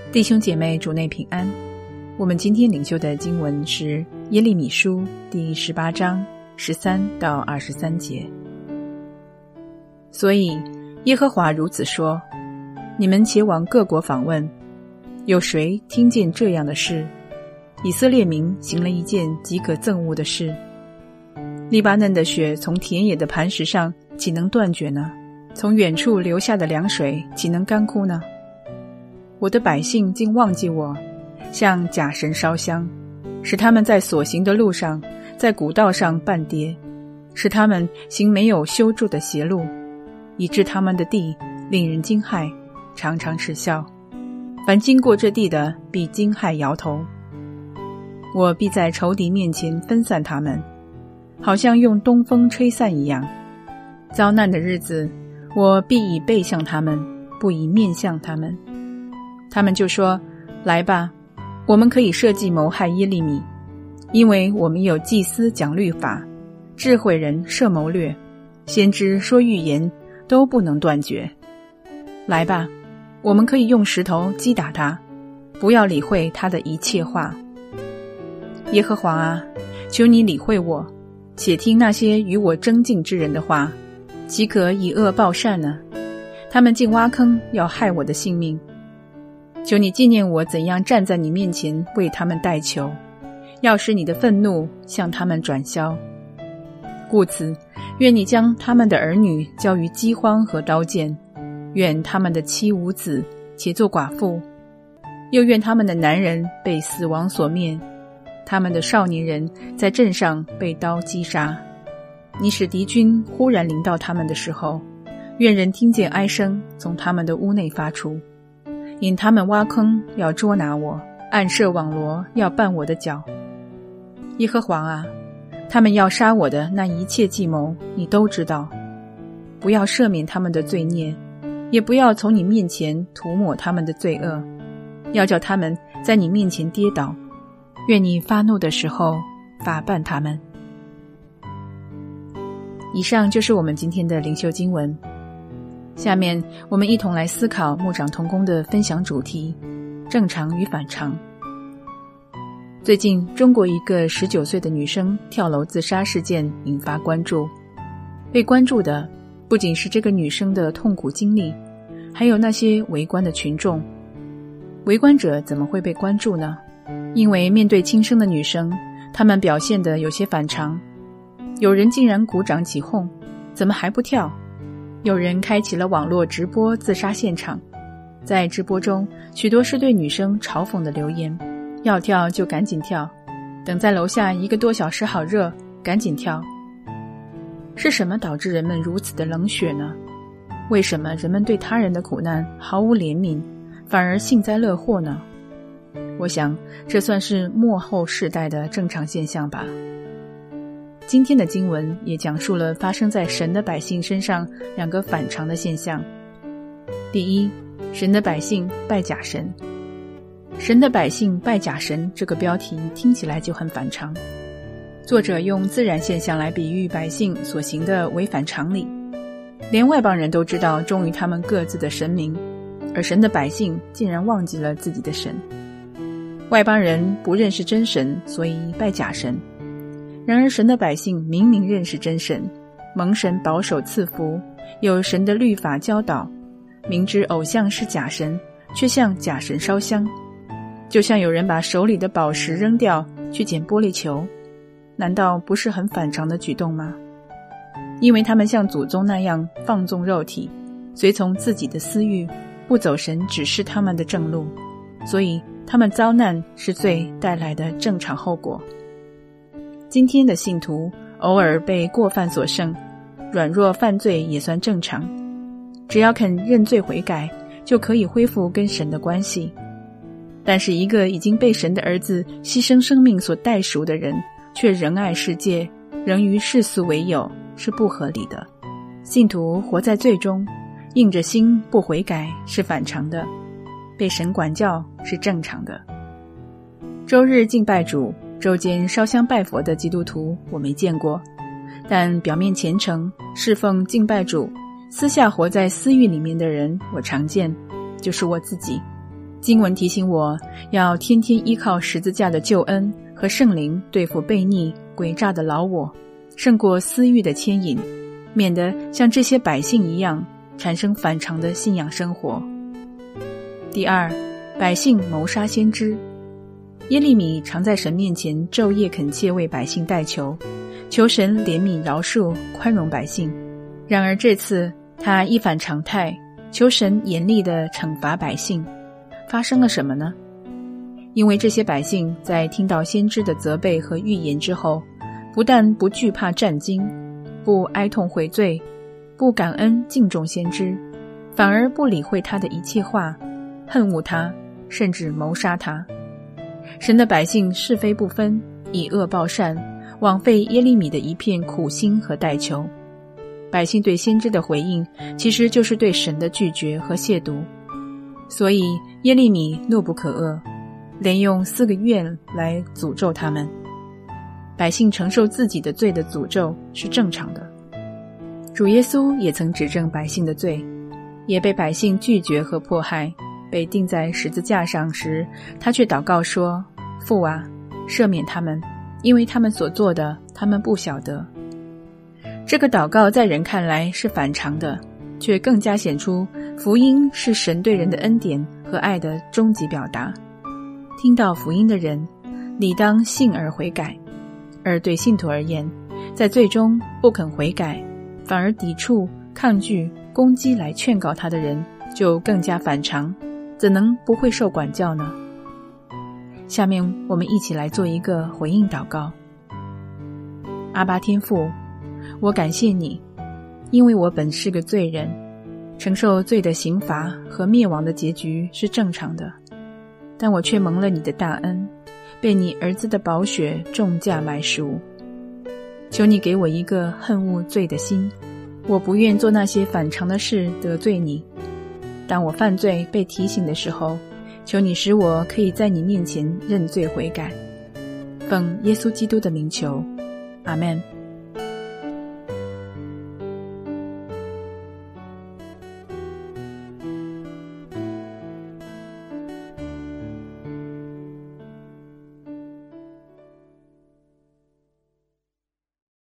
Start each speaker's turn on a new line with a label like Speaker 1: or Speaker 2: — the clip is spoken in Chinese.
Speaker 1: 弟兄姐妹，主内平安。我们今天领修的经文是耶利米书第18章13到23节。所以耶和华如此说：你们且往各国访问，有谁听见这样的事？以色列民行了一件极可憎恶的事。利巴嫩的雪从田野的磐石上岂能断绝呢？从远处流下的凉水岂能干枯呢？我的百姓竟忘记我，向假神烧香，使他们在所行的路上，在古道上绊跌，使他们行没有修筑的邪路，以致他们的地令人惊骇，常常耻笑。凡经过这地的，必惊骇摇头。我必在仇敌面前分散他们，好像用东风吹散一样。遭难的日子，我必以背向他们，不以面向他们。他们就说：来吧，我们可以设计谋害耶利米，因为我们有祭司讲律法，智慧人设谋略，先知说预言，都不能断绝。来吧，我们可以用石头击打他，不要理会他的一切话。耶和华啊，求你理会我，且听那些与我争竞之人的话，岂可以恶报善呢？他们竟挖坑要害我的性命。求你纪念我怎样站在你面前为他们代求，要使你的愤怒向他们转消。故此，愿你将他们的儿女交于饥荒和刀剑，愿他们的妻无子，且做寡妇，又愿他们的男人被死亡所灭，他们的少年人在镇上被刀击杀。你使敌军忽然临到他们的时候，愿人听见哀声从他们的屋内发出。因他们挖坑要捉拿我，暗设网罗要绊我的脚。耶和华啊，他们要杀我的那一切计谋，你都知道。不要赦免他们的罪孽，也不要从你面前涂抹他们的罪恶，要叫他们在你面前跌倒。愿你发怒的时候法办他们。以上就是我们今天的灵修经文。下面我们一同来思考牧长同工的分享主题：正常与反常。最近中国一个19岁的女生跳楼自杀事件引发关注，被关注的不仅是这个女生的痛苦经历，还有那些围观的群众。围观者怎么会被关注呢？因为面对轻生的女生，她们表现得有些反常。有人竟然鼓掌起哄，怎么还不跳？有人开启了网络直播自杀现场，在直播中许多是对女生嘲讽的留言，要跳就赶紧跳，等在楼下1个多小时好热，赶紧跳。是什么导致人们如此的冷血呢？为什么人们对他人的苦难毫无怜悯，反而幸灾乐祸呢？我想这算是末后世代的正常现象吧。今天的经文也讲述了发生在神的百姓身上2个反常的现象。第一，神的百姓拜假神。神的百姓拜假神这个标题听起来就很反常。作者用自然现象来比喻百姓所行的违反常理，连外邦人都知道忠于他们各自的神明，而神的百姓竟然忘记了自己的神。外邦人不认识真神，所以拜假神。然而神的百姓明明认识真神，蒙神保守赐福，有神的律法教导，明知偶像是假神，却向假神烧香，就像有人把手里的宝石扔掉去捡玻璃球，难道不是很反常的举动吗？因为他们像祖宗那样放纵肉体，随从自己的私欲，不走神指示他们的正路，所以他们遭难是罪带来的正常后果。今天的信徒偶尔被过犯所胜，软弱犯罪也算正常，只要肯认罪悔改，就可以恢复跟神的关系。但是一个已经被神的儿子牺牲生命所代赎的人，却仍爱世界，仍与世俗为友，是不合理的。信徒活在罪中，硬着心不悔改是反常的，被神管教是正常的。周日敬拜主，周间烧香拜佛的基督徒我没见过，但表面虔诚侍奉敬拜主，私下活在私欲里面的人我常见，就是我自己。 经文提醒我要天天依靠十字架的救恩和圣灵对付悖逆诡诈的老我，胜过私欲的牵引，免得像这些百姓一样产生反常的信仰生活。第二，百姓谋杀先知。耶利米常在神面前昼夜恳切为百姓代求，求神怜悯饶恕宽容百姓。然而这次他一反常态，求神严厉地惩罚百姓。发生了什么呢？因为这些百姓在听到先知的责备和预言之后，不但不惧怕战惊，不哀痛悔罪，不感恩敬重先知，反而不理会他的一切话，恨恶他，甚至谋杀他。神的百姓是非不分，以恶报善，枉费耶利米的一片苦心和代求。百姓对先知的回应，其实就是对神的拒绝和亵渎。所以耶利米怒不可遏，连用4个月来诅咒他们。百姓承受自己的罪的诅咒是正常的。主耶稣也曾指正百姓的罪，也被百姓拒绝和迫害。被钉在十字架上时，他却祷告说：父啊，赦免他们，因为他们所做的，他们不晓得。这个祷告在人看来是反常的，却更加显出福音是神对人的恩典和爱的终极表达。听到福音的人理当信而悔改，而对信徒而言，在最终不肯悔改，反而抵触、抗拒、攻击来劝告他的人，就更加反常，怎能不会受管教呢？下面我们一起来做一个回应祷告。阿爸天父，我感谢你，因为我本是个罪人，承受罪的刑罚和灭亡的结局是正常的，但我却蒙了你的大恩，被你儿子的宝血重价买赎。求你给我一个恨恶罪的心，我不愿做那些反常的事得罪你。当我犯罪被提醒的时候，求你使我可以在你面前认罪悔改。奉耶稣基督的名求，阿们。